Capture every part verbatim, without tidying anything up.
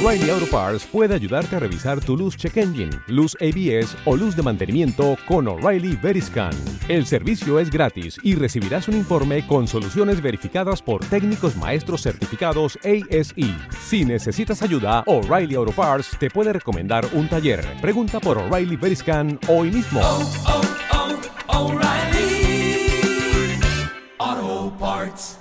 O'Reilly Auto Parts puede ayudarte a revisar tu luz check engine, luz A B S o luz de mantenimiento con O'Reilly Veriscan. El servicio es gratis y recibirás un informe con soluciones verificadas por técnicos maestros certificados A S E. Si necesitas ayuda, O'Reilly Auto Parts te puede recomendar un taller. Pregunta por O'Reilly Veriscan hoy mismo. Oh, oh, oh, O'Reilly Auto Parts.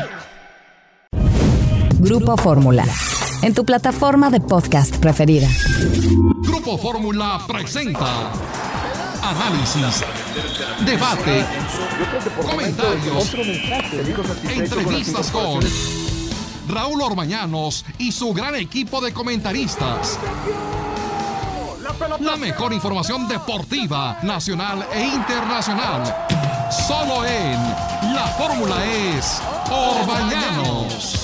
Grupo Fórmula, en tu plataforma de podcast preferida. Grupo Fórmula presenta análisis, debate, comentarios, entrevistas con Raúl Orbañanos y su gran equipo de comentaristas. La mejor información deportiva, nacional e internacional. Solo en La Fórmula es Orbañanos.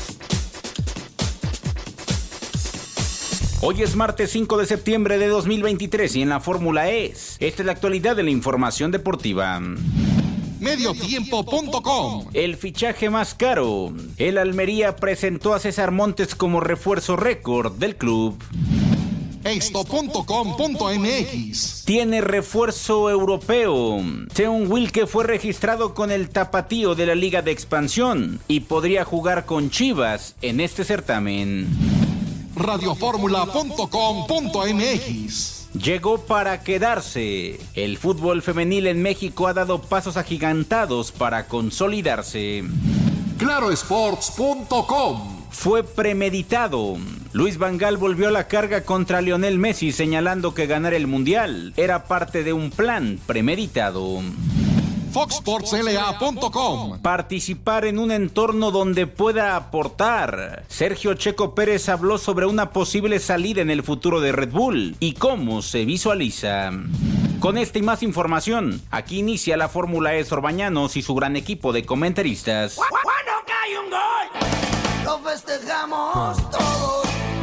Hoy es martes cinco de septiembre de dos mil veintitrés y en la Fórmula es. Esta es la actualidad de la información deportiva. Mediotiempo punto com. El fichaje más caro. El Almería presentó a César Montes como refuerzo récord del club. Esto punto com punto m x. Tiene refuerzo europeo. Teun Wilke fue registrado con el Tapatío de la Liga de Expansión y podría jugar con Chivas en este certamen. Radioformula punto com punto m x. Llegó para quedarse. El fútbol femenil en México ha dado pasos agigantados para consolidarse. Claro Sports punto com. Fue premeditado. Luis Van Gaal volvió a la carga contra Lionel Messi, señalando que ganar el Mundial era parte de un plan premeditado. Fox Sports L A punto com. Participar en un entorno donde pueda aportar. Sergio Checo Pérez habló sobre una posible salida en el futuro de Red Bull y cómo se visualiza. Con esta y más información, aquí inicia la Fórmula E Orbañanos y su gran equipo de comentaristas. Cuando cae un gol, lo festejamos todos,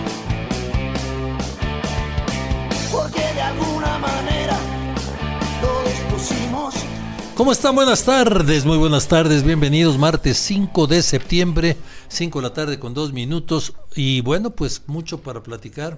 porque de alguna manera todos pusimos. ¿Cómo están? Buenas tardes, muy buenas tardes, bienvenidos, martes cinco de septiembre, cinco de la tarde con dos minutos, y bueno, pues mucho para platicar.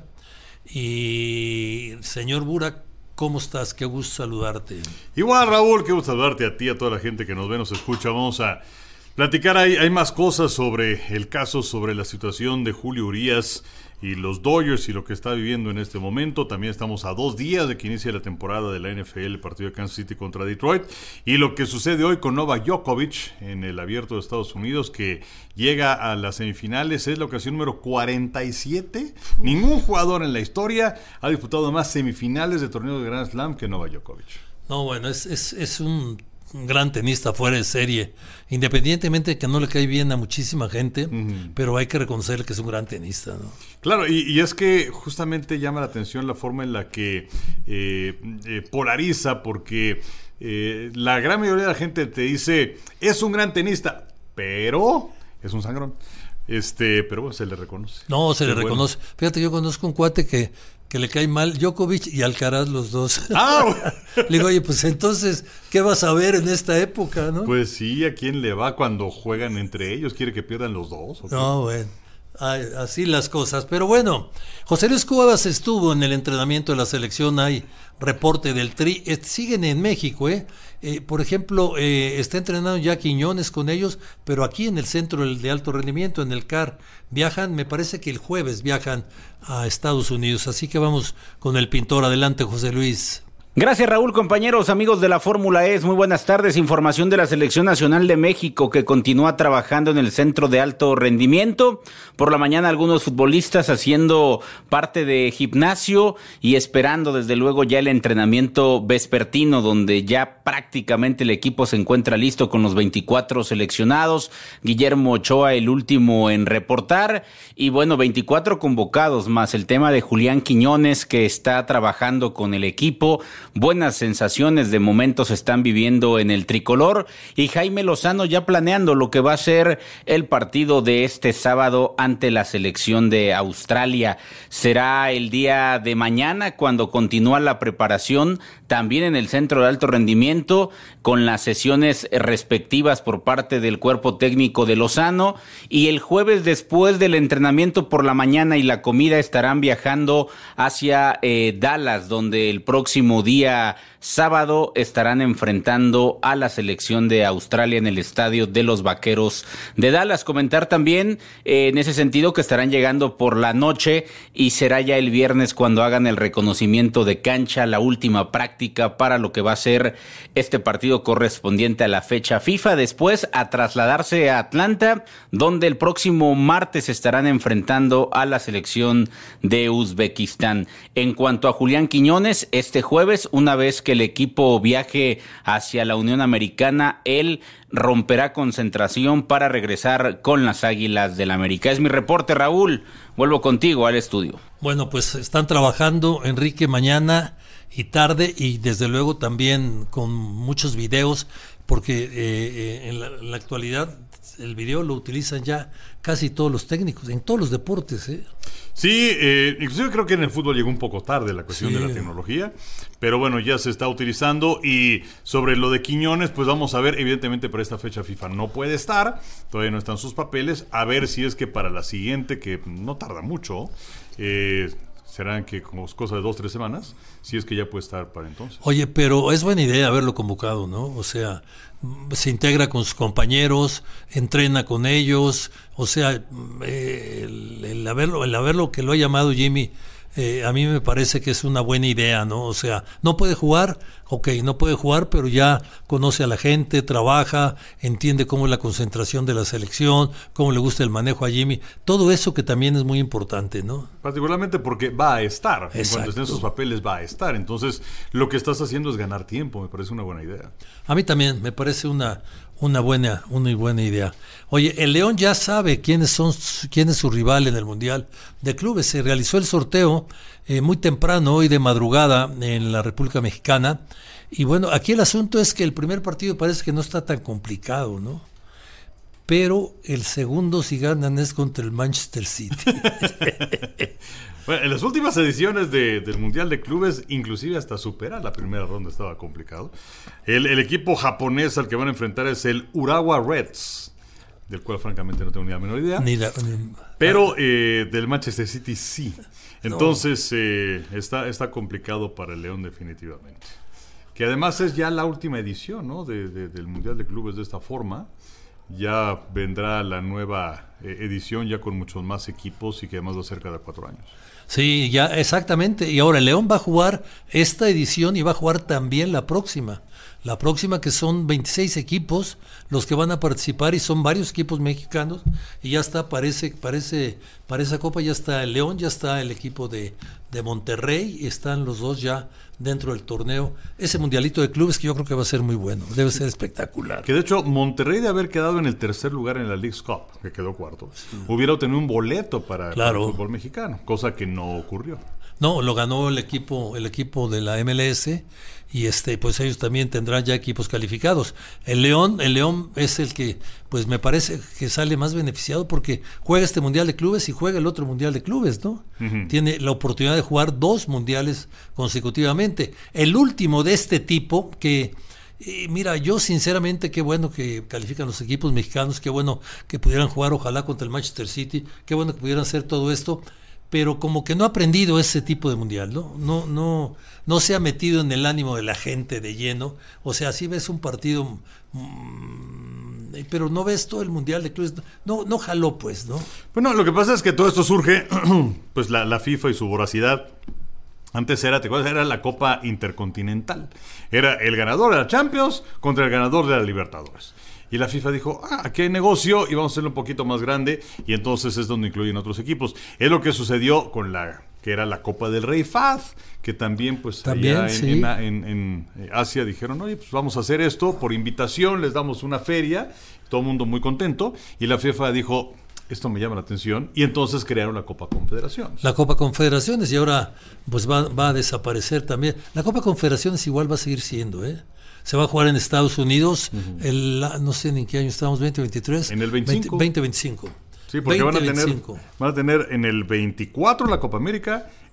Y señor Burak, ¿cómo estás? Qué gusto saludarte. Igual, Raúl, qué gusto saludarte a ti, a toda la gente que nos ve, nos escucha. Vamos a platicar, hay, hay más cosas sobre el caso, sobre la situación de Julio Urías y los Dodgers y lo que está viviendo en este momento. También estamos a dos días de que inicie la temporada de la N F L, el partido de Kansas City contra Detroit, y lo que sucede hoy con Novak Djokovic en el Abierto de Estados Unidos, que llega a las semifinales. Es la ocasión número cuarenta y siete. Ningún jugador en la historia ha disputado más semifinales de torneo de Grand Slam que Novak Djokovic. No, bueno, es, es, es un gran tenista fuera de serie, independientemente de que no le cae bien a muchísima gente, uh-huh. pero hay que reconocer que es un gran tenista, ¿no? Claro, y, y es que justamente llama la atención la forma en la que eh, eh, polariza, porque eh, la gran mayoría de la gente te dice, es un gran tenista, pero es un sangrón. Este, pero bueno, se le reconoce. No, se Qué le bueno. reconoce. Fíjate, yo conozco un cuate que que le cae mal Djokovic y Alcaraz, los dos. Ah, bueno. Le digo, oye, pues entonces, ¿qué vas a ver en esta época, no? Pues sí, ¿a quién le va cuando juegan entre ellos? ¿Quiere que pierdan los dos? ¿O qué? No, bueno, ay, así las cosas. Pero bueno, José Luis Cuevas estuvo en el entrenamiento de la selección, hay reporte del Tri, eh, siguen en México, ¿eh? Eh, por ejemplo, eh, está entrenando ya Quiñones con ellos, pero aquí en el centro de alto rendimiento, en el C A R, viajan, me parece que el jueves viajan a Estados Unidos, así que vamos con el pintor. Adelante, José Luis. Gracias, Raúl, compañeros, amigos de la Fórmula E. Muy buenas tardes. Información de la Selección Nacional de México, que continúa trabajando en el centro de alto rendimiento. Por la mañana algunos futbolistas haciendo parte de gimnasio y esperando desde luego ya el entrenamiento vespertino, donde ya prácticamente el equipo se encuentra listo con los veinticuatro seleccionados. Guillermo Ochoa, el último en reportar, y bueno, veinticuatro convocados, más el tema de Julián Quiñones, que está trabajando con el equipo. Buenas sensaciones de momento se están viviendo en el tricolor, y Jaime Lozano ya planeando lo que va a ser el partido de este sábado ante la selección de Australia. Será el día de mañana cuando continúa la preparación también en el centro de alto rendimiento entrenamiento con las sesiones respectivas por parte del cuerpo técnico de Lozano, y el jueves después del entrenamiento por la mañana y la comida estarán viajando hacia eh, Dallas, donde el próximo día sábado estarán enfrentando a la selección de Australia en el estadio de los Vaqueros de Dallas. Comentar también eh, en ese sentido que estarán llegando por la noche y será ya el viernes cuando hagan el reconocimiento de cancha, la última práctica para lo que va a ser este partido correspondiente a la fecha FIFA. Después a trasladarse a Atlanta, donde el próximo martes estarán enfrentando a la selección de Uzbekistán. En cuanto a Julián Quiñones, este jueves, una vez que el equipo viaje hacia la Unión Americana, él romperá concentración para regresar con las Águilas del América. Es mi reporte, Raúl. Vuelvo contigo al estudio. Bueno, pues están trabajando, Enrique, mañana y tarde, y desde luego también con muchos videos, porque eh, eh, en, la, en la actualidad el video lo utilizan ya casi todos los técnicos, en todos los deportes, ¿eh? Sí, eh, inclusive creo que en el fútbol llegó un poco tarde la cuestión sí. de la tecnología, pero bueno, ya se está utilizando. Y sobre lo de Quiñones, pues vamos a ver, evidentemente para esta fecha FIFA no puede estar, todavía no están sus papeles, a ver si es que para la siguiente, que no tarda mucho, eh, serán que como cosas de dos, tres semanas, si es que ya puede estar para entonces. Oye, pero es buena idea haberlo convocado, ¿no? O sea, se integra con sus compañeros, entrena con ellos, o sea, eh, el, el haberlo, el haberlo que lo ha llamado Jimmy, eh, a mí me parece que es una buena idea, ¿no? O sea, no puede jugar, ok, no puede jugar, pero ya conoce a la gente, trabaja, entiende cómo es la concentración de la selección, cómo le gusta el manejo a Jimmy, todo eso que también es muy importante, ¿no? Particularmente porque va a estar, Exacto. en cuanto estén sus papeles va a estar, entonces lo que estás haciendo es ganar tiempo, me parece una buena idea. A mí también, me parece una, una buena, una buena idea. Oye, el León ya sabe quiénes son, quién es su rival en el Mundial de Clubes. Se realizó el sorteo eh, muy temprano, hoy de madrugada, en la República Mexicana. Y bueno, aquí el asunto es que el primer partido parece que no está tan complicado, ¿no? Pero el segundo, si ganan, es contra el Manchester City. Bueno, en las últimas ediciones de, del Mundial de Clubes, inclusive hasta superar la primera ronda estaba complicado. El, el equipo japonés al que van a enfrentar es el Urawa Reds, del cual francamente no tengo ni la menor idea. Ni la, ni, pero eh, del Manchester City sí. Entonces no. eh, está, está complicado para el León definitivamente. Que además es ya la última edición, ¿no? de, de, del Mundial de Clubes de esta forma. Ya vendrá la nueva eh, edición ya con muchos más equipos y que además va a ser cada cuatro años. Sí, ya exactamente. Y ahora el León va a jugar esta edición y va a jugar también la próxima. La próxima, que son veintiséis equipos los que van a participar, y son varios equipos mexicanos, y ya está, parece, parece, para esa copa ya está el León, ya está el equipo de, de Monterrey, están los dos ya dentro del torneo. Ese mundialito de clubes que yo creo que va a ser muy bueno, debe ser espectacular. Que de hecho Monterrey, de haber quedado en el tercer lugar en la Leagues Cup, que quedó cuarto, sí. hubiera obtenido un boleto para, claro. para el fútbol mexicano, cosa que no ocurrió. No, lo ganó el equipo, el equipo de la M L S, y este, pues ellos también tendrán ya equipos calificados. El León, el León es el que, pues me parece que sale más beneficiado porque juega este mundial de clubes y juega el otro mundial de clubes, ¿no? Uh-huh. Tiene la oportunidad de jugar dos mundiales consecutivamente. El último de este tipo que Eh, mira, yo sinceramente qué bueno que califican los equipos mexicanos, qué bueno que pudieran jugar ojalá contra el Manchester City, qué bueno que pudieran hacer todo esto, pero como que no ha aprendido ese tipo de mundial, ¿no? No, no, no se ha metido en el ánimo de la gente de lleno. O sea, sí ves un partido, mmm, pero no ves todo el mundial de clubes, no, no jaló pues, ¿no? Bueno, lo que pasa es que todo esto surge, pues la, la FIFA y su voracidad. Antes era, ¿te acuerdas? Era la Copa Intercontinental. Era el ganador de la Champions contra el ganador de la Libertadores. Y la FIFA dijo, ah, aquí hay negocio y vamos a hacerlo un poquito más grande. Y entonces es donde incluyen otros equipos. Es lo que sucedió con la que era la Copa del Rey Fahd, que también pues también, allá en, sí. en, en, en Asia dijeron, oye, pues vamos a hacer esto por invitación, les damos una feria, todo el mundo muy contento. Y la FIFA dijo, esto me llama la atención, y entonces crearon la Copa Confederaciones. La Copa Confederaciones, y ahora pues va, va a desaparecer también. La Copa Confederaciones igual va a seguir siendo, ¿eh? Se va a jugar en Estados Unidos, uh-huh. el, no sé en qué año estamos, veinte veintitrés. En el veinticinco. veinte veinticinco. Sí, porque van a tener van a tener en el veinticuatro la Copa América,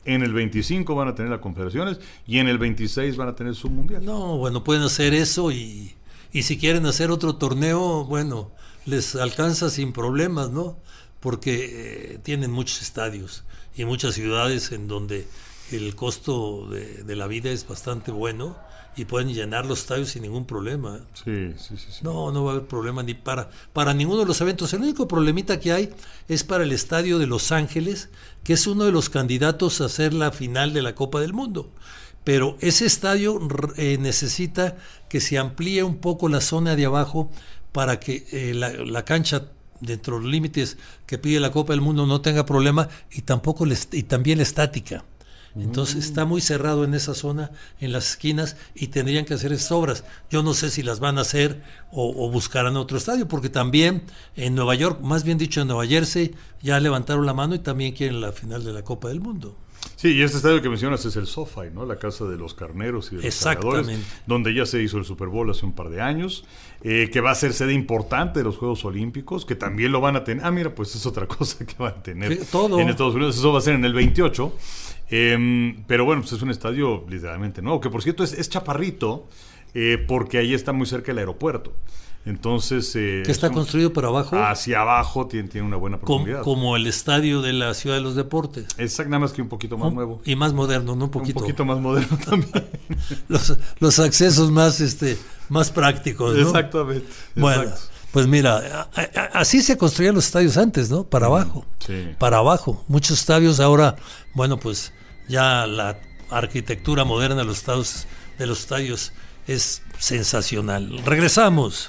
En el veinticinco van a tener las confederaciones y en el veintiséis van a tener su mundial. No, bueno, pueden hacer eso y, y si quieren hacer otro torneo, bueno, les alcanza sin problemas, ¿no? Porque eh, tienen muchos estadios y muchas ciudades en donde el costo de, de la vida es bastante bueno y pueden llenar los estadios sin ningún problema. Sí, sí, sí, sí. No, no va a haber problema ni para, para ninguno de los eventos. El único problemita que hay es para el estadio de Los Ángeles, que es uno de los candidatos a ser la final de la Copa del Mundo. Pero ese estadio eh, necesita que se amplíe un poco la zona de abajo para que eh, la, la cancha dentro de los límites que pide la Copa del Mundo no tenga problema y tampoco le, y también la estática. Entonces está muy cerrado en esa zona, en las esquinas, y tendrían que hacer esas obras. Yo no sé si las van a hacer o, o buscarán otro estadio, porque también en Nueva York, más bien dicho en Nueva Jersey, ya levantaron la mano y también quieren la final de la Copa del Mundo. Sí, y este estadio que mencionas es el SoFi, ¿no? La casa de los carneros y de los cargadores, donde ya se hizo el Super Bowl hace un par de años, eh, que va a ser sede importante de los Juegos Olímpicos, que también lo van a tener. Ah, mira, pues es otra cosa que van a tener todo en Estados Unidos. Eso va a ser en el veintiocho. Eh, pero bueno, pues es un estadio literalmente nuevo, que por cierto es, es chaparrito, eh, porque ahí está muy cerca del aeropuerto. Entonces, eh, que está un, construido por abajo. Hacia abajo tiene, tiene una buena profundidad. Como, como el estadio de la Ciudad de los Deportes. Exacto, nada más que un poquito más un, nuevo. Y más moderno, ¿no? Un poquito. Un poquito más moderno también. los, los accesos más, este, más prácticos, ¿no? Exactamente. Bueno, exacto. Pues mira, a, a, así se construían los estadios antes, ¿no? Para abajo. Sí. Para abajo. Muchos estadios ahora, bueno, pues ya la arquitectura moderna de los estadios, de los estadios es sensacional. Regresamos.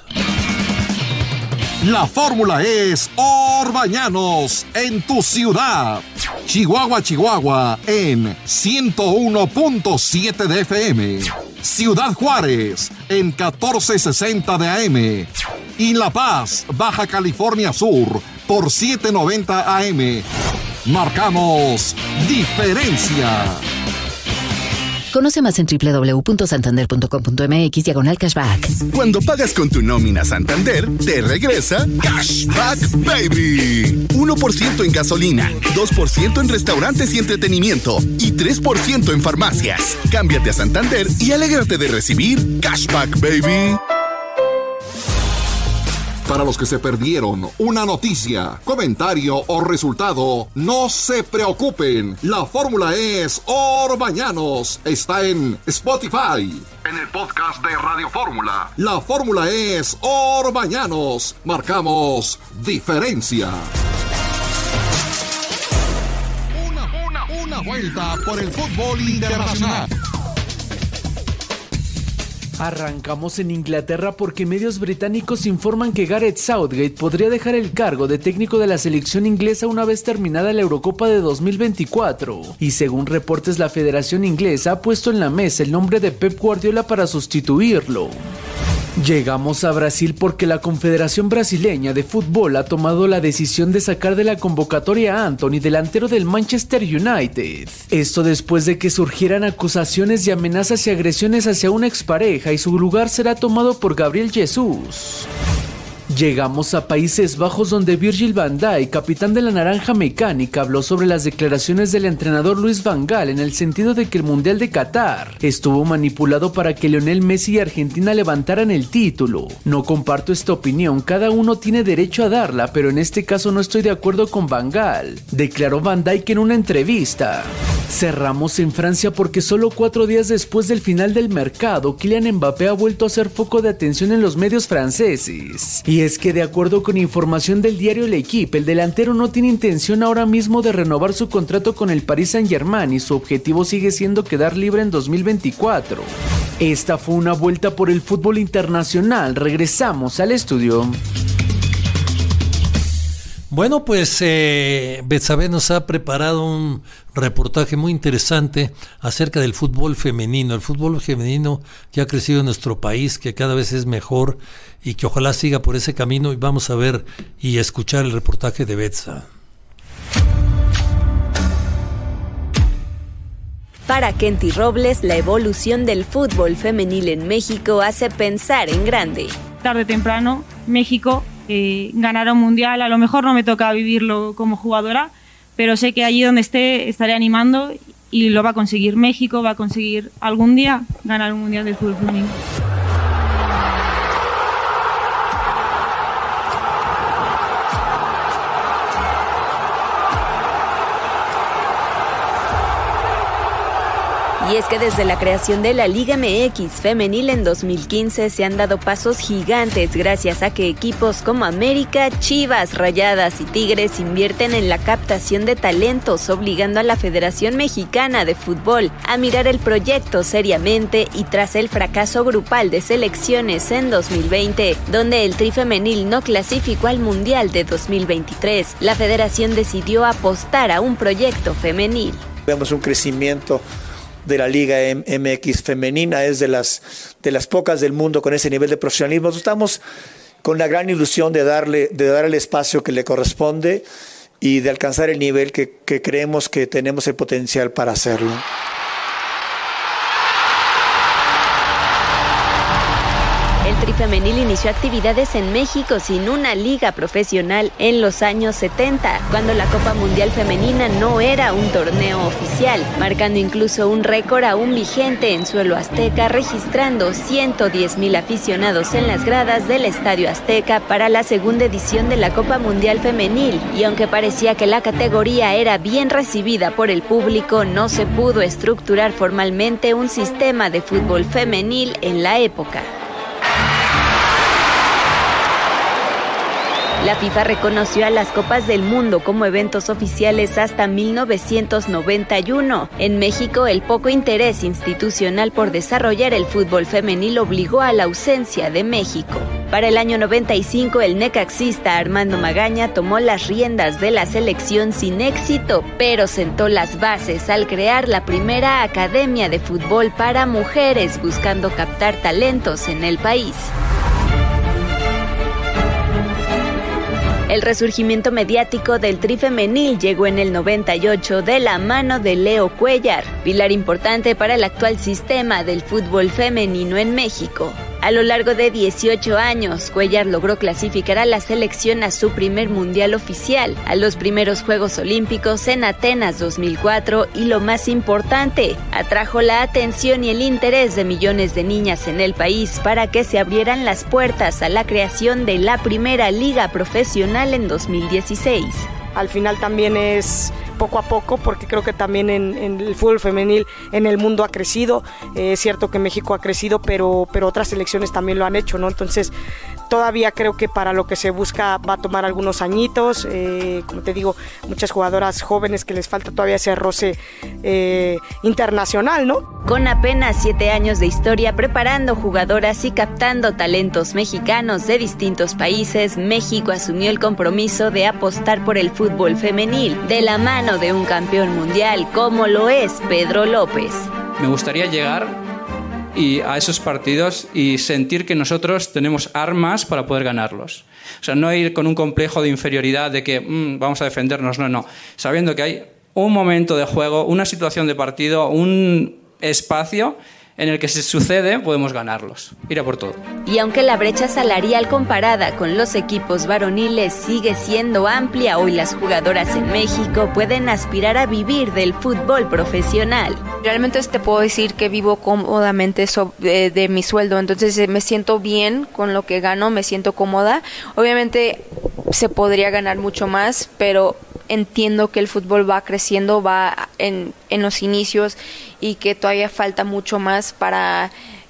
La fórmula es Orbañanos en tu ciudad. Chihuahua, Chihuahua en ciento uno punto siete de F M. Ciudad Juárez en catorce sesenta de A M. Y La Paz, Baja California Sur por setecientos noventa A M. Marcamos diferencia. Conoce más en doble u doble u doble u punto santander punto com punto m x diagonal cashback. Cuando pagas con tu nómina Santander, te regresa Cashback Baby. uno por ciento en gasolina, dos por ciento en restaurantes y entretenimiento y tres por ciento en farmacias. Cámbiate a Santander y alégrate de recibir Cashback Baby. Para los que se perdieron una noticia, comentario o resultado, no se preocupen. La fórmula es Orbañanos. Está en Spotify. En el podcast de Radio Fórmula. La fórmula es Orbañanos. Marcamos diferencia. Una, una, una vuelta por el fútbol internacional. Arrancamos en Inglaterra porque medios británicos informan que Gareth Southgate podría dejar el cargo de técnico de la selección inglesa una vez terminada la Eurocopa de dos mil veinticuatro. Y según reportes, la Federación Inglesa ha puesto en la mesa el nombre de Pep Guardiola para sustituirlo. Llegamos a Brasil porque la Confederación Brasileña de Fútbol ha tomado la decisión de sacar de la convocatoria a Antony, delantero del Manchester United. Esto después de que surgieran acusaciones y amenazas y agresiones hacia una expareja, y su lugar será tomado por Gabriel Jesús. Llegamos a Países Bajos donde Virgil van Dijk, capitán de la Naranja Mecánica, habló sobre las declaraciones del entrenador Luis Van Gaal en el sentido de que el Mundial de Qatar estuvo manipulado para que Lionel Messi y Argentina levantaran el título. No comparto esta opinión, cada uno tiene derecho a darla, pero en este caso no estoy de acuerdo con Van Gaal, declaró Van Dijk en una entrevista. Cerramos en Francia porque solo cuatro días después del final del mercado, Kylian Mbappé ha vuelto a ser foco de atención en los medios franceses. Y es que de acuerdo con información del diario L'Equipe, el delantero no tiene intención ahora mismo de renovar su contrato con el Paris Saint-Germain y su objetivo sigue siendo quedar libre en dos mil veinticuatro. Esta fue una vuelta por el fútbol internacional. Regresamos al estudio. Bueno, pues eh, Betsabe nos ha preparado un reportaje muy interesante acerca del fútbol femenino, el fútbol femenino que ha crecido en nuestro país, que cada vez es mejor y que ojalá siga por ese camino, y vamos a ver y escuchar el reportaje de Betsa. Para Kenty Robles, la evolución del fútbol femenil en México hace pensar en grande. Tarde o temprano, México eh, ganará un mundial. A lo mejor no me toca vivirlo como jugadora, pero sé que allí donde esté estaré animando y lo va a conseguir. México va a conseguir algún día ganar un mundial de fútbol femenino. Y es que desde la creación de la Liga M X femenil en dos mil quince se han dado pasos gigantes gracias a que equipos como América, Chivas, Rayadas y Tigres invierten en la captación de talentos, obligando a la Federación Mexicana de Fútbol a mirar el proyecto seriamente. Y tras el fracaso grupal de selecciones en dos mil veinte, donde el Tri femenil no clasificó al Mundial de dos mil veintitrés, la Federación decidió apostar a un proyecto femenil. Vemos un crecimiento de la Liga M X femenina, es de las, de las pocas del mundo con ese nivel de profesionalismo. Estamos con la gran ilusión de darle, de dar el espacio que le corresponde y de alcanzar el nivel que, que creemos que tenemos el potencial para hacerlo. El Tri femenil inició actividades en México sin una liga profesional en los años setenta, cuando la Copa Mundial Femenina no era un torneo oficial, marcando incluso un récord aún vigente en suelo azteca, registrando ciento diez mil aficionados en las gradas del Estadio Azteca para la segunda edición de la Copa Mundial Femenil. Y aunque parecía que la categoría era bien recibida por el público, no se pudo estructurar formalmente un sistema de fútbol femenil en la época. La FIFA reconoció a las Copas del Mundo como eventos oficiales hasta mil novecientos noventa y uno. En México, el poco interés institucional por desarrollar el fútbol femenil obligó a la ausencia de México. Para el año noventa y cinco, el necaxista Armando Magaña tomó las riendas de la selección sin éxito, pero sentó las bases al crear la primera academia de fútbol para mujeres, buscando captar talentos en el país. El resurgimiento mediático del Tri femenil llegó en el noventa y ocho de la mano de Leo Cuellar, pilar importante para el actual sistema del fútbol femenino en México. A lo largo de dieciocho años, Cuellar logró clasificar a la selección a su primer mundial oficial, a los primeros Juegos Olímpicos en Atenas dos mil cuatro y, lo más importante, atrajo la atención y el interés de millones de niñas en el país para que se abrieran las puertas a la creación de la primera liga profesional en dos mil dieciséis. Al final también es poco a poco, porque creo que también en, en el fútbol femenil en el mundo ha crecido. Eh, es cierto que México ha crecido, pero, pero otras selecciones también lo han hecho, ¿no? Entonces, todavía creo que para lo que se busca va a tomar algunos añitos. Eh, como te digo, muchas jugadoras jóvenes que les falta todavía ese roce eh, internacional, ¿no? Con apenas siete años de historia preparando jugadoras y captando talentos mexicanos de distintos países, México asumió el compromiso de apostar por el fútbol femenil, de la mano de un campeón mundial como lo es Pedro López. Me gustaría llegar y a esos partidos y sentir que nosotros tenemos armas para poder ganarlos. O sea, no ir con un complejo de inferioridad de que mmm, vamos a defendernos, no, no. Sabiendo que hay un momento de juego, una situación de partido, un espacio en el que si sucede podemos ganarlos, ir a por todo. Y aunque la brecha salarial comparada con los equipos varoniles sigue siendo amplia, hoy las jugadoras en México pueden aspirar a vivir del fútbol profesional. Realmente te puedo decir que vivo cómodamente de, de mi sueldo, entonces me siento bien con lo que gano, me siento cómoda. Obviamente se podría ganar mucho más, pero entiendo que el fútbol va creciendo, va en, en los inicios y que todavía falta mucho más para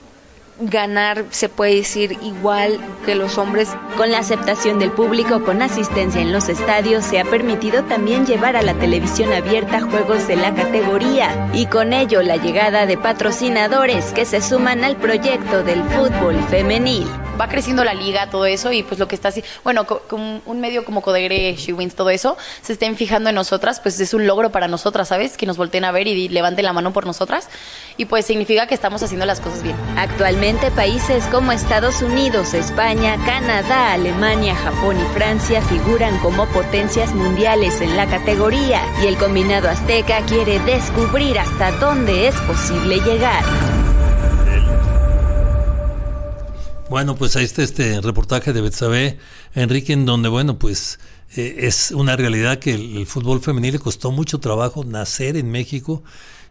ganar, se puede decir, igual que los hombres. Con la aceptación del público, con asistencia en los estadios, se ha permitido también llevar a la televisión abierta juegos de la categoría y con ello la llegada de patrocinadores que se suman al proyecto del fútbol femenil. Va creciendo la liga, todo eso, y pues lo que está así, bueno, con un medio como Codegre, SheWins, todo eso, se estén fijando en nosotras, pues es un logro para nosotras, ¿sabes? Que nos volteen a ver y levanten la mano por nosotras, y pues significa que estamos haciendo las cosas bien. Actualmente, países como Estados Unidos, España, Canadá, Alemania, Japón y Francia figuran como potencias mundiales en la categoría, y el combinado azteca quiere descubrir hasta dónde es posible llegar. Bueno, pues ahí está este reportaje de Betsabe, Enrique, en donde, bueno, pues eh, es una realidad que el, el fútbol femenil le costó mucho trabajo nacer en México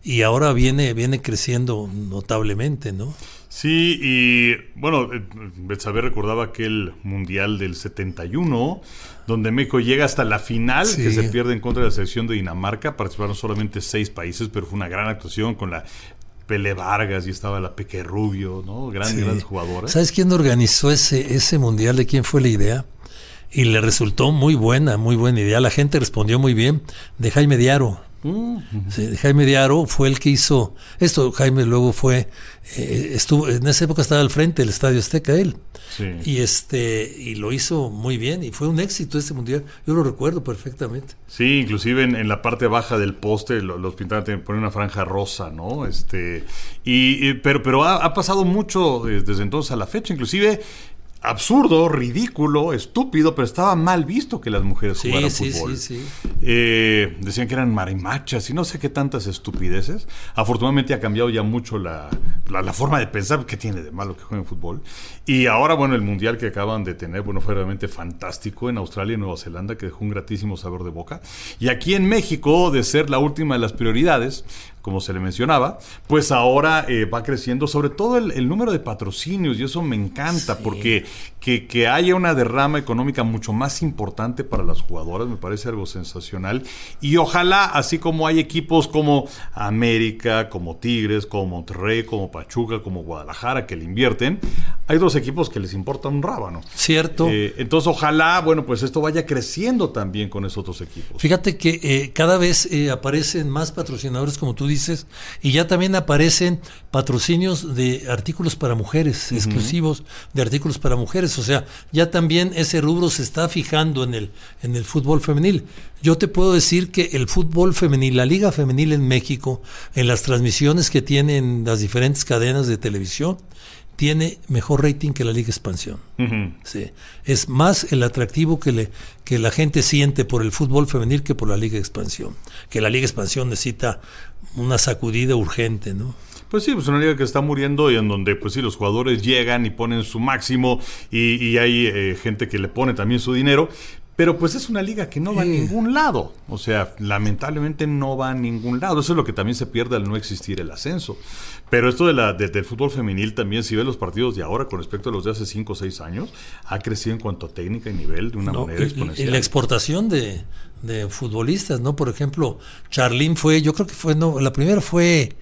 y ahora viene, viene creciendo notablemente, ¿no? Sí, y bueno, Betsabe recordaba aquel Mundial del setenta y uno, donde México llega hasta la final, sí. que se pierde en contra de la selección de Dinamarca. Participaron solamente seis países, pero fue una gran actuación con la Pele Vargas y estaba la Peque Rubio, ¿no? Grandes, sí. grandes jugadoras. ¿Sabes quién organizó ese, ese Mundial? ¿De quién fue la idea? Y le resultó muy buena, muy buena idea. La gente respondió muy bien. De Jaime Diaro. Uh-huh. Sí, Jaime Diaro fue el que hizo esto. Jaime luego fue, eh, estuvo en esa época estaba al frente del Estadio Azteca él, sí. y este y lo hizo muy bien y fue un éxito ese mundial. Yo lo recuerdo perfectamente. Sí, inclusive en, en la parte baja del poste los, los pintaban, ponían una franja rosa, ¿no? Este y, y pero pero ha, ha pasado mucho desde entonces a la fecha, inclusive. Absurdo, ridículo, estúpido, pero estaba mal visto que las mujeres sí, jugaran sí, fútbol. Sí, sí. Eh, decían que eran marimachas y no sé qué tantas estupideces. Afortunadamente ha cambiado ya mucho la, la, la forma de pensar. ¿Qué tiene de malo que jueguen fútbol? Y ahora, bueno, el mundial que acaban de tener, bueno, fue realmente fantástico en Australia y Nueva Zelanda, que dejó un gratísimo sabor de boca. Y aquí en México, de ser la última de las prioridades, como se le mencionaba, pues ahora eh, va creciendo sobre todo el, el número de patrocinios, y eso me encanta, sí. porque que, que haya una derrama económica mucho más importante para las jugadoras me parece algo sensacional, y ojalá, así como hay equipos como América, como Tigres, como Monterrey, como Pachuca, como Guadalajara que le invierten, hay dos equipos que les importa un rábano. Cierto. Eh, entonces ojalá, bueno, pues esto vaya creciendo también con esos otros equipos. Fíjate que eh, cada vez eh, aparecen más patrocinadores, como tú dices, y ya también aparecen patrocinios de artículos para mujeres, uh-huh. exclusivos de artículos para mujeres. O sea, ya también ese rubro se está fijando en el, en el fútbol femenil. Yo te puedo decir que el fútbol femenil, la Liga Femenil en México, en las transmisiones que tienen las diferentes cadenas de televisión, tiene mejor rating que la Liga Expansión. Uh-huh. Sí. Es más el atractivo que, le, que la gente siente por el fútbol femenil que por la Liga Expansión. Que la Liga Expansión necesita una sacudida urgente, ¿no? Pues sí, pues una liga que está muriendo y en donde pues sí, los jugadores llegan y ponen su máximo y, y hay eh, gente que le pone también su dinero. Pero pues es una liga que no va a ningún lado. O sea, lamentablemente no va a ningún lado. Eso es lo que también se pierde al no existir el ascenso. Pero esto de la, de, del fútbol femenil también, si ves los partidos de ahora con respecto a los de hace cinco o seis años, ha crecido en cuanto a técnica y nivel de una no, manera y, exponencial. Y la exportación de, de futbolistas, ¿no? Por ejemplo, Charlín fue, yo creo que fue, no, la primera fue...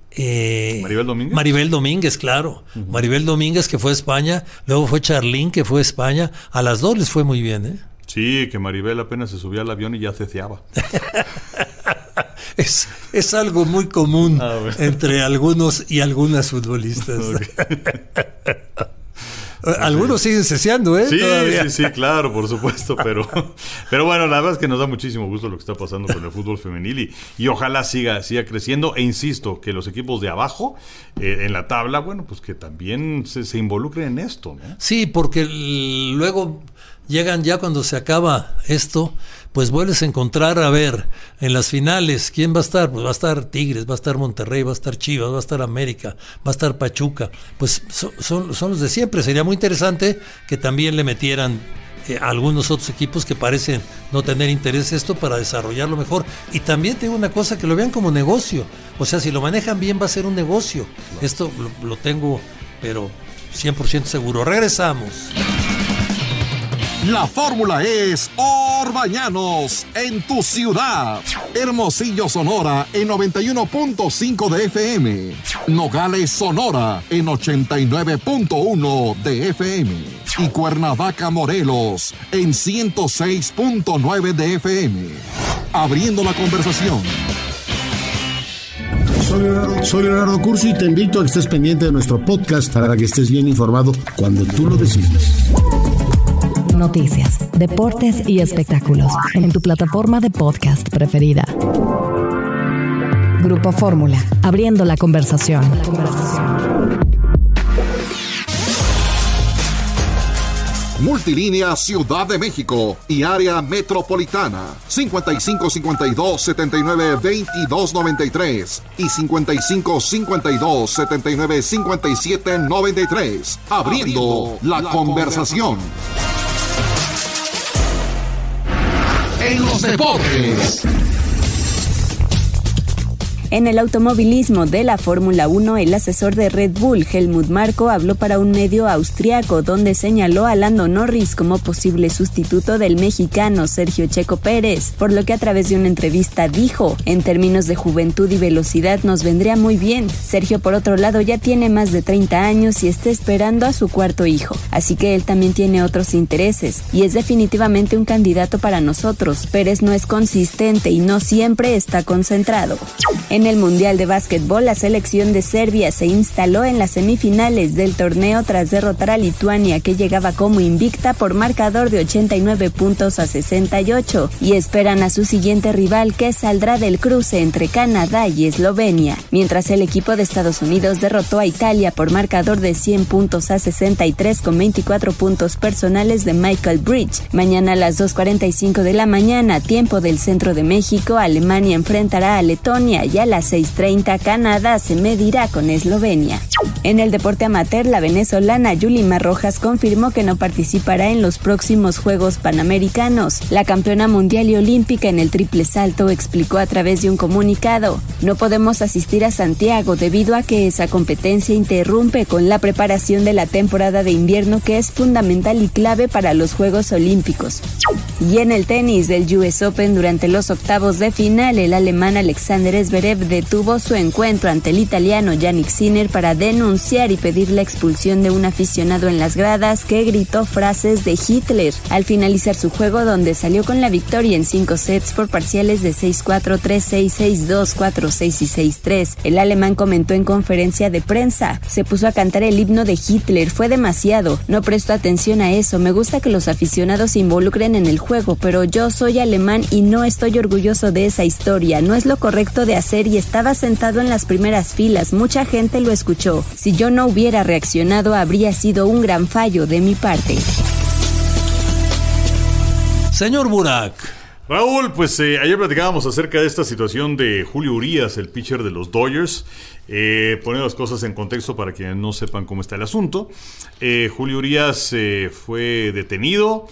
Eh, Maribel Domínguez. Maribel Domínguez, claro. Uh-huh. Maribel Domínguez, que fue a España, luego fue Charlín, que fue a España. A las dos les fue muy bien, ¿eh? Sí, que Maribel apenas se subía al avión y ya ceceaba. es, es algo muy común ah, bueno. entre algunos y algunas futbolistas. Okay. Algunos siguen ceseando, ¿eh? Sí, Todavía. sí, sí, claro, por supuesto, pero, pero bueno, la verdad es que nos da muchísimo gusto lo que está pasando con el fútbol femenil y, y ojalá siga, siga creciendo, e insisto, que los equipos de abajo, eh, en la tabla, bueno, pues que también se, se involucren en esto, ¿no? Sí, porque l- luego llegan ya cuando se acaba esto, pues vuelves a encontrar, a ver, en las finales, ¿quién va a estar? Pues va a estar Tigres, va a estar Monterrey, va a estar Chivas, va a estar América, va a estar Pachuca. Pues son, son, son los de siempre. Sería muy interesante que también le metieran eh, a algunos otros equipos que parecen no tener interés en esto para desarrollarlo mejor. Y también tengo una cosa, que lo vean como negocio. O sea, si lo manejan bien va a ser un negocio. Claro. Esto lo, lo tengo, pero cien por ciento seguro. Regresamos. La fórmula es Orbañanos en tu ciudad. Hermosillo, Sonora en noventa y uno punto cinco de F M. Nogales, Sonora en ochenta y nueve punto uno de F M. Y Cuernavaca, Morelos en ciento seis punto nueve de F M. Abriendo la conversación. Soy Leonardo, soy Leonardo Curcio y te invito a que estés pendiente de nuestro podcast para que estés bien informado cuando tú lo decidas. Noticias, deportes y espectáculos en tu plataforma de podcast preferida. Grupo Fórmula, abriendo la conversación. La conversación. Multilínea Ciudad de México y área metropolitana cincuenta y cinco cincuenta y dos setenta y nueve veintidós noventa y tres y cincuenta y cinco cincuenta y dos setenta y nueve cincuenta y siete noventa y tres. Abriendo, Abriendo la, la conversación. En los deportes. En el automovilismo de la Fórmula uno, el asesor de Red Bull, Helmut Marko, habló para un medio austriaco donde señaló a Lando Norris como posible sustituto del mexicano Sergio Checo Pérez, por lo que a través de una entrevista dijo: en términos de juventud y velocidad nos vendría muy bien. Sergio, por otro lado, ya tiene más de treinta años y está esperando a su cuarto hijo, así que él también tiene otros intereses y es definitivamente un candidato para nosotros. Pérez no es consistente y no siempre está concentrado. En el Mundial de Básquetbol, la selección de Serbia se instaló en las semifinales del torneo tras derrotar a Lituania, que llegaba como invicta por marcador de ochenta y nueve puntos a sesenta y ocho, y esperan a su siguiente rival, que saldrá del cruce entre Canadá y Eslovenia, mientras el equipo de Estados Unidos derrotó a Italia por marcador de cien puntos a sesenta y tres con veinticuatro puntos personales de Michael Bridge. Mañana a las dos cuarenta y cinco de la mañana, tiempo del centro de México, Alemania enfrentará a Letonia y a las seis treinta Canadá se medirá con Eslovenia. En el deporte amateur, la venezolana Yulima Rojas confirmó que no participará en los próximos Juegos Panamericanos. La campeona mundial y olímpica en el triple salto explicó a través de un comunicado: no podemos asistir a Santiago debido a que esa competencia interrumpe con la preparación de la temporada de invierno, que es fundamental y clave para los Juegos Olímpicos. Y en el tenis del U S Open, durante los octavos de final, el alemán Alexander Zverev detuvo su encuentro ante el italiano Jannik Sinner para denunciar y pedir la expulsión de un aficionado en las gradas que gritó frases de Hitler al finalizar su juego, donde salió con la victoria en cinco sets por parciales de seis cuatro, tres seis, seis dos, cuatro seis y seis tres. El alemán comentó en conferencia de prensa: se puso a cantar el himno de Hitler, fue demasiado, no presto atención a eso, me gusta que los aficionados se involucren en el juego, pero yo soy alemán y no estoy orgulloso de esa historia, no es lo correcto de hacer y estaba sentado en las primeras filas, mucha gente lo escuchó, si yo no hubiera reaccionado habría sido un gran fallo de mi parte. Señor Burak. Raúl, pues eh, ayer platicábamos acerca de esta situación de Julio Urías, el pitcher de los Dodgers. Eh, poniendo las cosas en contexto para quienes no sepan cómo está el asunto. Eh, Julio Urías eh, fue detenido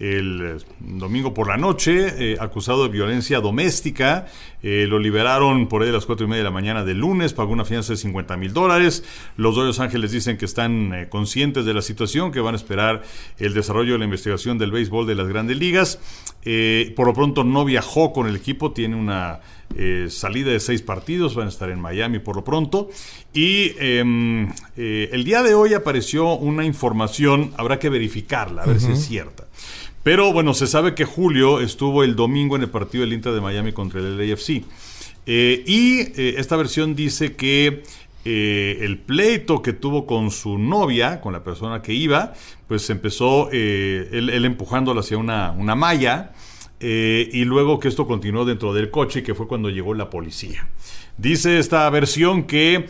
el domingo por la noche, eh, acusado de violencia doméstica. Eh, lo liberaron por ahí de las cuatro y media de la mañana del lunes, pagó una fianza de cincuenta mil dólares. Los Dodgers Ángeles dicen que están eh, conscientes de la situación, que van a esperar el desarrollo de la investigación del béisbol de las Grandes Ligas. Eh, por lo pronto no viajó con el equipo, tiene una eh, salida de seis partidos, van a estar en Miami por lo pronto. Y eh, eh, el día de hoy apareció una información, habrá que verificarla, a ver uh-huh. si es cierta. Pero bueno, se sabe que Julio estuvo el domingo en el partido del Inter de Miami contra el L A F C. Eh, y eh, esta versión dice que eh, el pleito que tuvo con su novia, con la persona que iba, pues empezó eh, él, él empujándola hacia una, una malla. Eh, y luego que esto continuó dentro del coche, que fue cuando llegó la policía. Dice esta versión que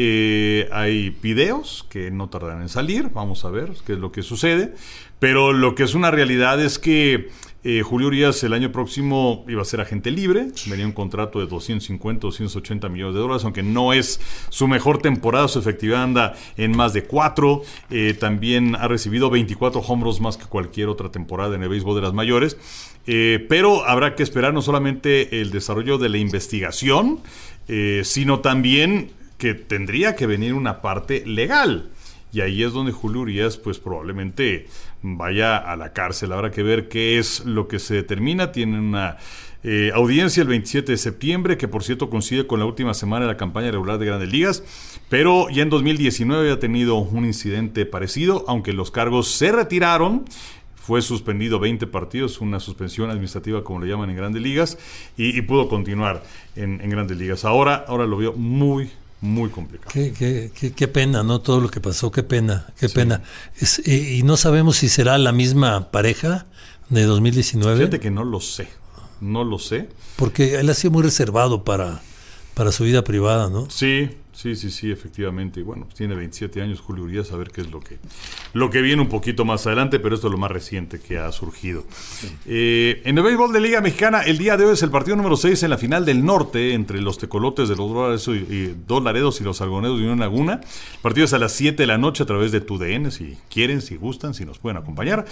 eh, hay videos que no tardan en salir, vamos a ver qué es lo que sucede, pero lo que es una realidad es que eh, Julio Urías el año próximo iba a ser agente libre, venía un contrato de doscientos cincuenta, doscientos ochenta millones de dólares, aunque no es su mejor temporada, su efectividad anda en más de cuatro, eh, también ha recibido veinticuatro home runs más que cualquier otra temporada en el béisbol de las mayores. Eh, pero habrá que esperar no solamente el desarrollo de la investigación, eh, sino también que tendría que venir una parte legal. Y ahí es donde Julio Urías pues probablemente vaya a la cárcel. Habrá que ver qué es lo que se determina. Tienen una eh, audiencia el veintisiete de septiembre, que por cierto coincide con la última semana de la campaña regular de Grandes Ligas. Pero ya en dos mil diecinueve había tenido un incidente parecido, aunque los cargos se retiraron. Fue suspendido veinte partidos, una suspensión administrativa como le llaman en Grandes Ligas, y, y pudo continuar en, en Grandes Ligas. Ahora, ahora lo veo muy, muy complicado. Qué, qué, qué, qué pena, ¿no? Todo lo que pasó, qué pena, qué sí. pena. Es, y, y no sabemos si será la misma pareja de dos mil diecinueve. Fíjate que no lo sé, no lo sé. Porque él ha sido muy reservado para, para su vida privada, ¿no? Sí, sí, sí, sí, efectivamente. Bueno, tiene veintisiete años Julio Urías, a ver qué es lo que lo que viene un poquito más adelante, pero esto es lo más reciente que ha surgido. Eh, en el béisbol de Liga Mexicana, el día de hoy es el partido número seis en la final del norte entre los Tecolotes de los Dos Laredos y los Algodoneros de Unión Laguna. El partido es a las siete de la noche a través de tu D N, si quieren, si gustan, si nos pueden acompañar.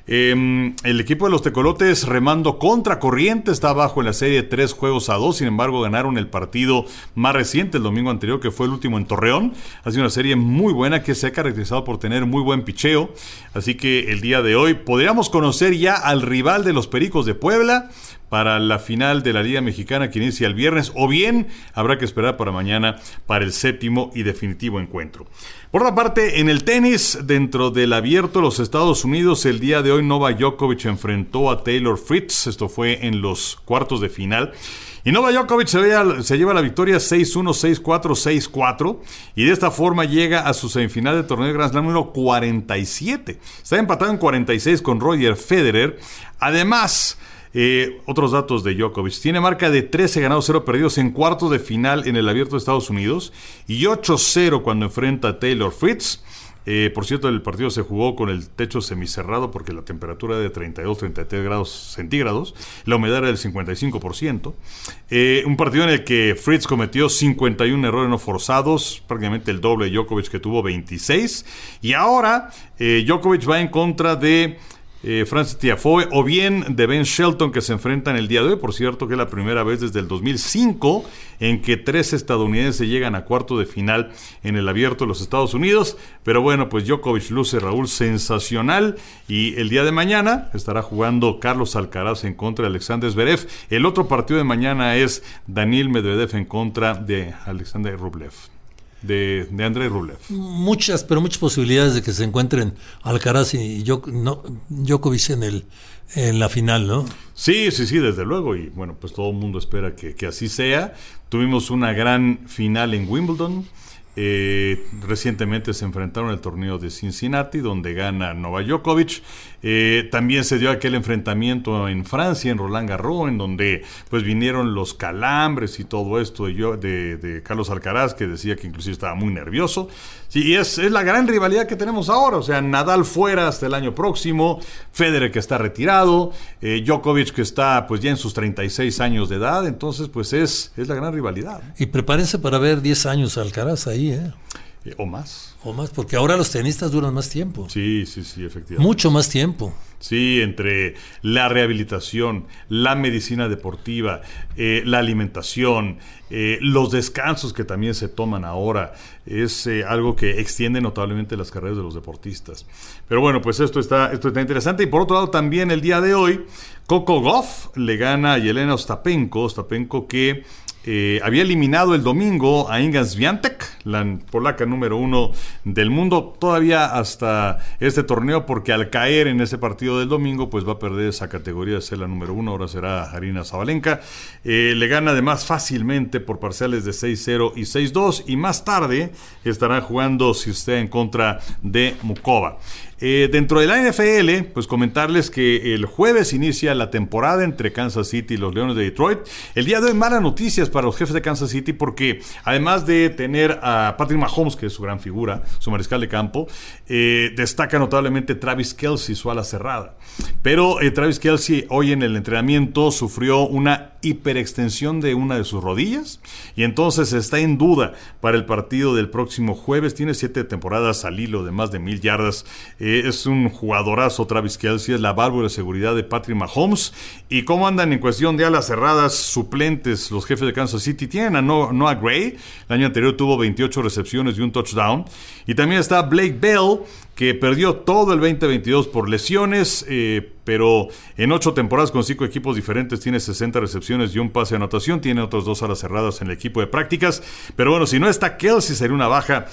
Eh, el equipo de los Tecolotes, remando contra corriente, está abajo en la serie tres juegos a dos. Sin embargo, ganaron el partido más reciente el domingo anterior, que fue el último en Torreón. Ha sido una serie muy buena que se ha caracterizado por tener muy buen picheo. Así que el día de hoy podríamos conocer ya al rival de los Pericos de Puebla para la final de la Liga Mexicana que inicia el viernes, o bien habrá que esperar para mañana para el séptimo y definitivo encuentro. Por otra parte, en el tenis, dentro del Abierto de los Estados Unidos, el día de hoy Novak Djokovic enfrentó a Taylor Fritz. Esto fue en los cuartos de final. Y Novak Djokovic se, vea, se lleva la victoria seis uno, seis cuatro, seis cuatro, y de esta forma llega a su semifinal del torneo de Grand Slam número cuarenta y siete. Está empatado en cuarenta y seis con Roger Federer. Además, eh, otros datos de Djokovic: tiene marca de trece ganados, cero perdidos en cuartos de final en el Abierto de Estados Unidos y ocho cero cuando enfrenta a Taylor Fritz. Eh, por cierto, el partido se jugó con el techo semicerrado porque la temperatura era de treinta y dos, treinta y tres grados centígrados, la humedad era del cincuenta y cinco por ciento. Eh, un partido en el que Fritz cometió cincuenta y uno errores no forzados, prácticamente el doble de Djokovic, que tuvo veintiséis. Y ahora eh, Djokovic va en contra de Eh, Francis Tiafoe o bien de Ben Shelton, que se enfrentan el día de hoy. Por cierto, que es la primera vez desde el dos mil cinco en que tres estadounidenses llegan a cuarto de final en el Abierto de los Estados Unidos. Pero bueno, pues Djokovic luce, Raúl, sensacional, y el día de mañana estará jugando Carlos Alcaraz en contra de Alexander Zverev. El otro partido de mañana es Daniil Medvedev en contra de Alexander Rublev. De, de Andrei Rublev. Muchas, pero muchas posibilidades de que se encuentren Alcaraz y Djokovic en el en la final, ¿no? Sí, sí, sí, desde luego. Y bueno, pues todo el mundo espera que, que así sea. Tuvimos una gran final en Wimbledon. Eh, recientemente se enfrentaron en el torneo de Cincinnati, donde gana Novak Djokovic. Eh, también se dio aquel enfrentamiento en Francia, en Roland Garros, en donde pues vinieron los calambres y todo esto de, de, de Carlos Alcaraz, que decía que inclusive estaba muy nervioso. Sí, y es, es la gran rivalidad que tenemos ahora. O sea, Nadal fuera hasta el año próximo, Federer que está retirado, eh, Djokovic que está pues ya en sus treinta y seis años de edad. Entonces pues es, es la gran rivalidad. Y prepárense para ver diez años a Alcaraz ahí, ¿eh? Eh, o más. O más, porque ahora los tenistas duran más tiempo. Sí, sí, sí, efectivamente. Mucho más tiempo. Sí, entre la rehabilitación, la medicina deportiva, eh, la alimentación, eh, los descansos que también se toman ahora, es eh, algo que extiende notablemente las carreras de los deportistas. Pero bueno, pues esto está, esto está interesante. Y por otro lado, también el día de hoy, Coco Gauff le gana a Yelena Ostapenko, Ostapenko que Eh, había eliminado el domingo a Iga Swiatek, la polaca número uno del mundo, todavía hasta este torneo, porque al caer en ese partido del domingo, pues va a perder esa categoría de ser la número uno. Ahora será Aryna Sabalenka. Eh, le gana además fácilmente por parciales de seis cero y seis dos, y más tarde estará jugando si usted en contra de Mukova. Eh, dentro de la N F L, pues comentarles que el jueves inicia la temporada entre Kansas City y los Leones de Detroit. El día de hoy, malas noticias para los jefes de Kansas City, porque además de tener a Patrick Mahomes, que es su gran figura, su mariscal de campo, eh, destaca notablemente Travis Kelce, su ala cerrada. Pero eh, Travis Kelce hoy en el entrenamiento sufrió una hiperextensión de una de sus rodillas, y entonces está en duda para el partido del próximo jueves. Tiene siete temporadas al hilo de más de mil yardas. Eh, es un jugadorazo Travis Kelce, es la válvula de seguridad de Patrick Mahomes. ¿Y cómo andan en cuestión de alas cerradas suplentes los jefes de Kansas City? Tienen a Noah Gray, el año anterior tuvo veintiocho recepciones y un touchdown. Y también está Blake Bell, que perdió todo el veinte veintidós por lesiones, eh, pero en ocho temporadas con cinco equipos diferentes tiene sesenta recepciones y un pase de anotación. Tiene otros dos alas cerradas en el equipo de prácticas. Pero bueno, si no está Kelce, sería una baja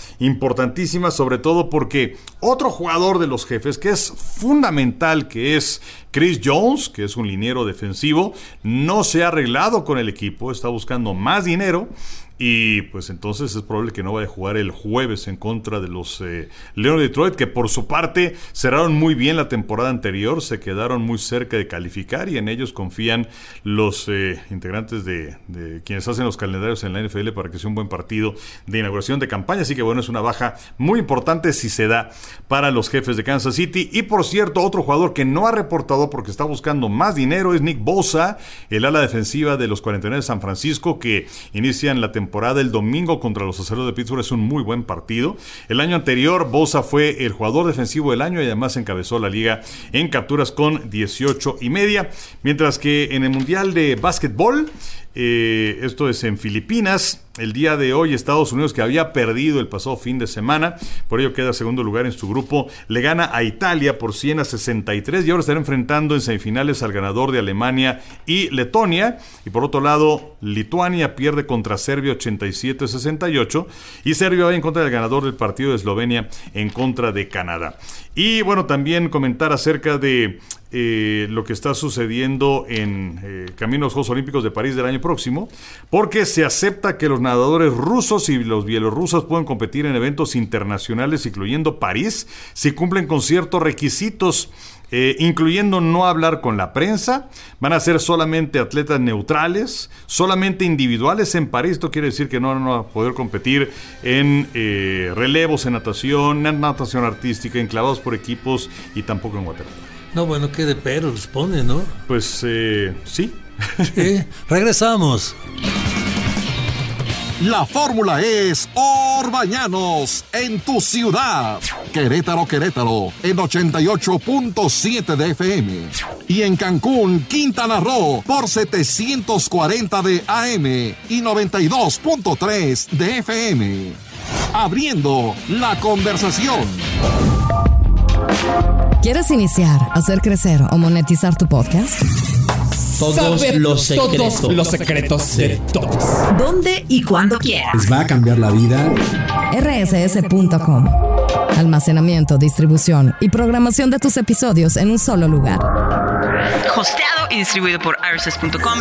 importantísima, sobre todo porque otro jugador de los jefes que es fundamental, que es Chris Jones, que es un liniero defensivo, no se ha arreglado con el equipo, está buscando más dinero. Y pues entonces es probable que no vaya a jugar el jueves en contra de los eh, Leones de Detroit, que por su parte cerraron muy bien la temporada anterior, se quedaron muy cerca de calificar y en ellos confían los eh, integrantes de, de quienes hacen los calendarios en la N F L para que sea un buen partido de inauguración de campaña. Así que bueno, es una baja muy importante si se da para los Jefes de Kansas City. Y por cierto, otro jugador que no ha reportado porque está buscando más dinero es Nick Bosa, el ala defensiva de los cuarenta y nueve de San Francisco, que inician la temporada temporada el domingo contra los Acereros de Pittsburgh. Es un muy buen partido. El año anterior Bosa fue el jugador defensivo del año y además encabezó la liga en capturas con dieciocho y media, mientras que en el Mundial de Básquetbol, eh, esto es en Filipinas, el día de hoy Estados Unidos, que había perdido el pasado fin de semana, por ello queda segundo lugar en su grupo, le gana a Italia por cien a sesenta y tres y ahora estará enfrentando en semifinales al ganador de Alemania y Letonia. Y por otro lado, Lituania pierde contra Serbia ochenta y siete a sesenta y ocho y Serbia va en contra del ganador del partido de Eslovenia en contra de Canadá. Y bueno, también comentar acerca de eh, lo que está sucediendo en eh, camino a los Juegos Olímpicos de París del año próximo, porque se acepta que los nadadores rusos y los bielorrusos pueden competir en eventos internacionales, incluyendo París, si cumplen con ciertos requisitos, eh, incluyendo no hablar con la prensa. Van a ser solamente atletas neutrales, solamente individuales en París. Esto quiere decir que no van a poder competir en eh, relevos, en natación, en natación artística, enclavados por equipos y tampoco en waterpolo. No, bueno, qué de perro les pone, ¿no? Pues eh, sí. Sí. Regresamos. La fórmula es Orbañanos en tu ciudad. Querétaro, Querétaro, en ochenta y ocho punto siete de F M. Y en Cancún, Quintana Roo, por setecientos cuarenta de A M y noventa y dos punto tres de F M. Abriendo la conversación. ¿Quieres iniciar, hacer crecer o monetizar tu podcast? Todos Saber los secretos. todos los secretos de todos. ¿Dónde y cuándo quieras? Les va a cambiar la vida. R S S punto com. Almacenamiento, distribución y programación de tus episodios en un solo lugar. Hosteado y distribuido por R S S punto com.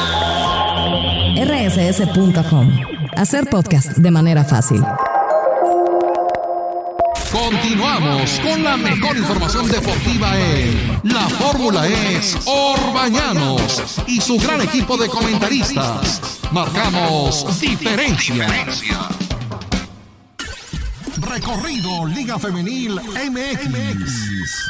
R S S punto com. Hacer podcast de manera fácil. Continuamos con la mejor información deportiva en La Fórmula es Orbañanos y su gran equipo de comentaristas. Marcamos diferencia. Recorrido Liga Femenil M X.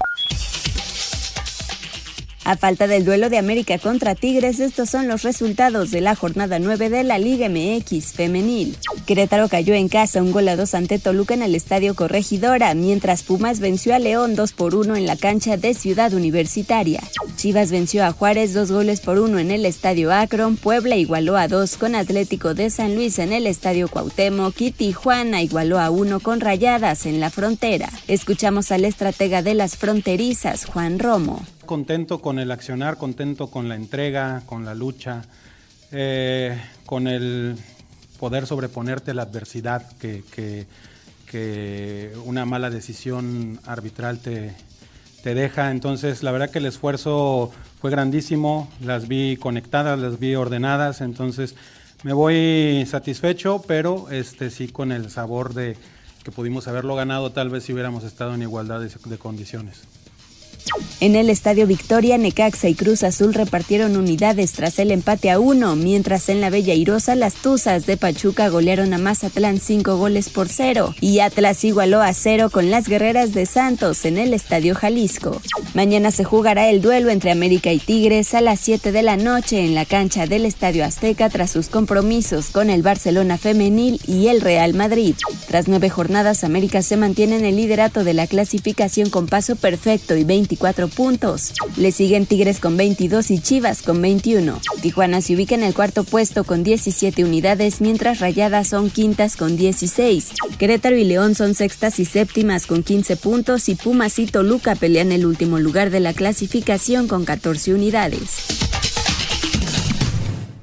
A falta del duelo de América contra Tigres, estos son los resultados de la jornada nueve de la Liga M X Femenil. Querétaro cayó en casa un gol a dos ante Toluca en el Estadio Corregidora, mientras Pumas venció a León dos por uno en la cancha de Ciudad Universitaria. Chivas venció a Juárez dos goles por uno en el Estadio Akron, Puebla igualó a dos con Atlético de San Luis en el Estadio Cuauhtémoc y Tijuana igualó a uno con Rayadas en la Frontera. Escuchamos al estratega de las fronterizas, Juan Romo. Contento con el accionar, contento con la entrega, con la lucha, eh, con el poder sobreponerte a la adversidad que, que, que una mala decisión arbitral te, te deja. Entonces, la verdad que el esfuerzo fue grandísimo, las vi conectadas, las vi ordenadas, entonces me voy satisfecho, pero este sí con el sabor de que pudimos haberlo ganado tal vez si hubiéramos estado en igualdad de, de condiciones. En el Estadio Victoria, Necaxa y Cruz Azul repartieron unidades tras el empate a uno, mientras en la Bella Airosa las Tuzas de Pachuca golearon a Mazatlán cinco goles por cero y Atlas igualó a cero con las Guerreras de Santos en el Estadio Jalisco. Mañana se jugará el duelo entre América y Tigres a las siete de la noche en la cancha del Estadio Azteca tras sus compromisos con el Barcelona Femenil y el Real Madrid. Tras nueve jornadas, América se mantiene en el liderato de la clasificación con paso perfecto y veinticuatro puntos. Le siguen Tigres con veintidós y Chivas con veintiuno. Tijuana se ubica en el cuarto puesto con diecisiete unidades, mientras Rayadas son quintas con dieciséis. Querétaro y León son sextas y séptimas con quince puntos y Pumas y Toluca pelean el último lugar de la clasificación con catorce unidades.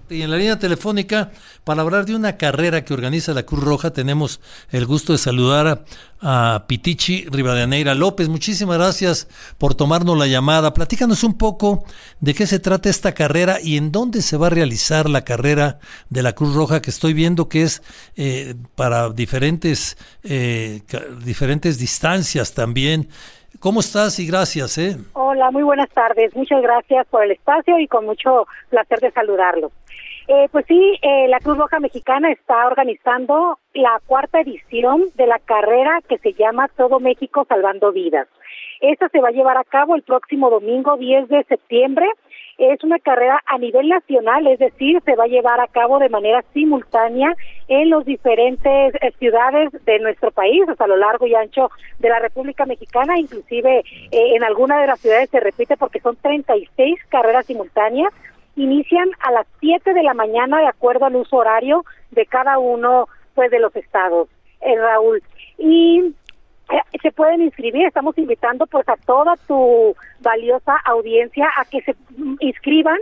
Y en la línea telefónica, para hablar de una carrera que organiza la Cruz Roja, tenemos el gusto de saludar a, a Pitichi Rivadeneira López. Muchísimas gracias por tomarnos la llamada. Platícanos un poco de qué se trata esta carrera y en dónde se va a realizar la carrera de la Cruz Roja, que estoy viendo que es eh, para diferentes, eh, diferentes distancias también. ¿Cómo estás? Y gracias, ¿eh? Hola, muy buenas tardes. Muchas gracias por el espacio y con mucho placer de saludarlos. Eh, pues sí, eh, la Cruz Roja Mexicana está organizando la cuarta edición de la carrera que se llama Todo México Salvando Vidas. Esta se va a llevar a cabo el próximo domingo diez de septiembre. Es una carrera a nivel nacional, es decir, se va a llevar a cabo de manera simultánea en las diferentes eh, ciudades de nuestro país, o sea, a lo largo y ancho de la República Mexicana, inclusive eh, en alguna de las ciudades se repite porque son treinta y seis carreras simultáneas. Inician a las siete de la mañana de acuerdo al uso horario de cada uno pues de los estados, eh, Raúl. Y se pueden inscribir, estamos invitando pues a toda tu valiosa audiencia a que se inscriban.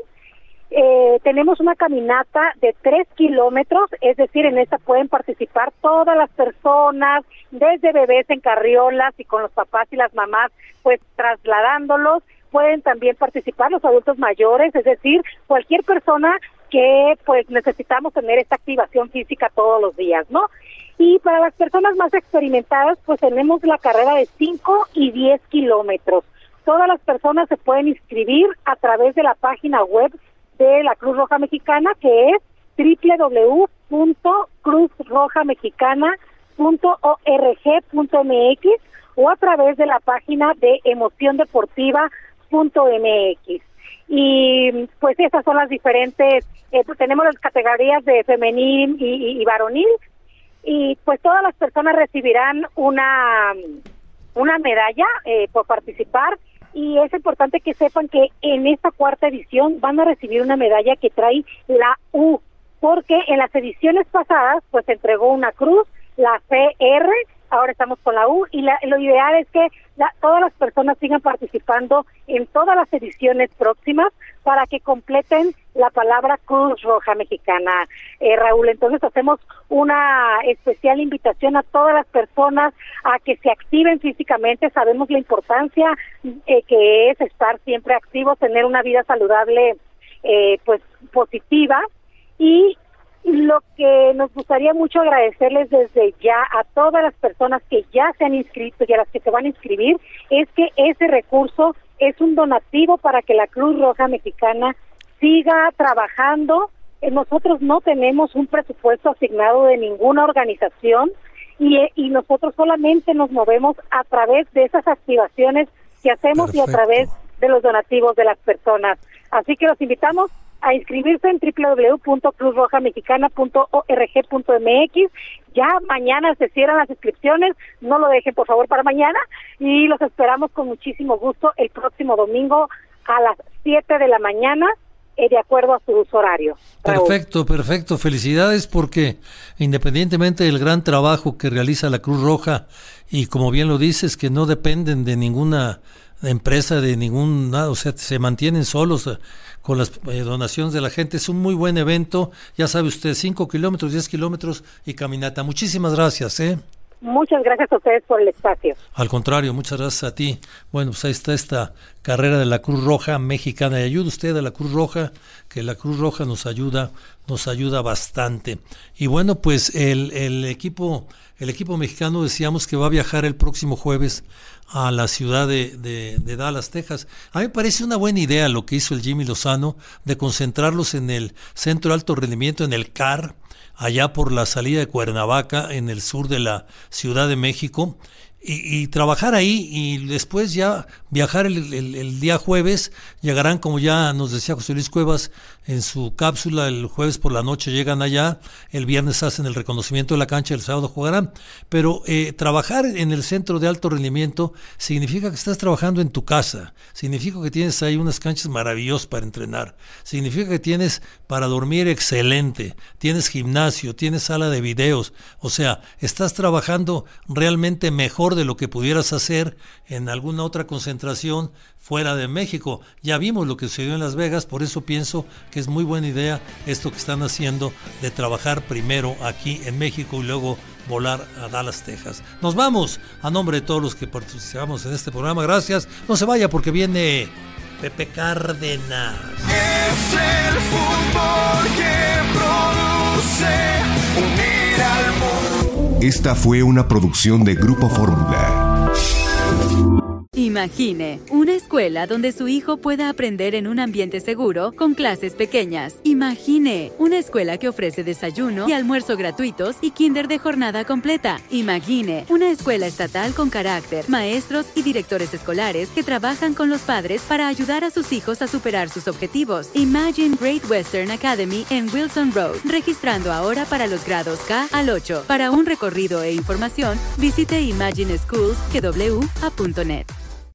Eh, tenemos una caminata de tres kilómetros, es decir, en esta pueden participar todas las personas, desde bebés en carriolas y con los papás y las mamás pues trasladándolos. Pueden también participar los adultos mayores, es decir, cualquier persona que pues necesitamos tener esta activación física todos los días, ¿no? Y para las personas más experimentadas, pues tenemos la carrera de cinco y diez kilómetros. Todas las personas se pueden inscribir a través de la página web de la Cruz Roja Mexicana, que es doble u doble u doble u punto cruz roja mexicana punto org punto m x o a través de la página de emoción deportiva punto m x. Y pues esas son las diferentes, eh, pues tenemos las categorías de femenil y, y, y varonil, y pues todas las personas recibirán una una medalla eh, por participar, y es importante que sepan que en esta cuarta edición van a recibir una medalla que trae la U, porque en las ediciones pasadas pues se entregó una cruz, la C R, ahora estamos con la U, y la, lo ideal es que la, todas las personas sigan participando en todas las ediciones próximas para que completen la palabra Cruz Roja Mexicana, eh, Raúl. Entonces hacemos una especial invitación a todas las personas a que se activen físicamente. Sabemos la importancia eh, que es estar siempre activos, tener una vida saludable eh, pues positiva, y lo que nos gustaría mucho agradecerles desde ya a todas las personas que ya se han inscrito y a las que se van a inscribir es que ese recurso es un donativo para que la Cruz Roja Mexicana siga trabajando. Nosotros no tenemos un presupuesto asignado de ninguna organización y, y nosotros solamente nos movemos a través de esas activaciones que hacemos. Perfecto. Y a través de los donativos de las personas. Así que los invitamos a inscribirse en doble u doble u doble u punto cruz roja mexicana punto org punto m x. Ya mañana se cierran las inscripciones, no lo dejen por favor para mañana, y los esperamos con muchísimo gusto el próximo domingo a las siete de la mañana, eh, de acuerdo a su uso horario. Perfecto, perfecto. Felicidades, porque independientemente del gran trabajo que realiza la Cruz Roja, y como bien lo dices, que no dependen de ninguna empresa, de ningún nada, o sea, se mantienen solos eh, con las eh, donaciones de la gente. Es un muy buen evento, ya sabe usted, cinco kilómetros, diez kilómetros y caminata. Muchísimas gracias, ¿eh? Muchas gracias a ustedes por el espacio. Al contrario, muchas gracias a ti. Bueno, pues ahí está esta carrera de la Cruz Roja Mexicana, y ayude usted a la Cruz Roja, que la Cruz Roja nos ayuda, nos ayuda bastante. Y bueno, pues el, el equipo, el equipo mexicano, decíamos que va a viajar el próximo jueves a la ciudad de, de, de Dallas, Texas. A mí me parece una buena idea lo que hizo el Jimmy Lozano de concentrarlos en el Centro de Alto Rendimiento, en el C A R, allá por la salida de Cuernavaca, en el sur de la Ciudad de México, y, y trabajar ahí, y después ya viajar el, el, el día jueves. Llegarán, como ya nos decía José Luis Cuevas en su cápsula, el jueves por la noche llegan allá, el viernes hacen el reconocimiento de la cancha, el sábado jugarán. Pero eh, trabajar en el centro de alto rendimiento significa que estás trabajando en tu casa, significa que tienes ahí unas canchas maravillosas para entrenar, significa que tienes para dormir excelente, tienes gimnasio, tienes sala de videos, o sea, estás trabajando realmente mejor mejor de lo que pudieras hacer en alguna otra concentración fuera de México. Ya vimos lo que sucedió en Las Vegas, por eso pienso que es muy buena idea esto que están haciendo de trabajar primero aquí en México y luego volar a Dallas, Texas. Nos vamos a nombre de todos los que participamos en este programa. Gracias. No se vaya porque viene Pepe Cárdenas. Es el fútbol que produce unir al mundo. Esta fue una producción de Grupo Fórmula. Imagine una escuela donde su hijo pueda aprender en un ambiente seguro con clases pequeñas. Imagine una escuela que ofrece desayuno y almuerzo gratuitos y kinder de jornada completa. Imagine una escuela estatal con carácter, maestros y directores escolares que trabajan con los padres para ayudar a sus hijos a superar sus objetivos. Imagine Great Western Academy en Wilson Road, registrando ahora para los grados K al ocho. Para un recorrido e información, visite imagine schools punto net.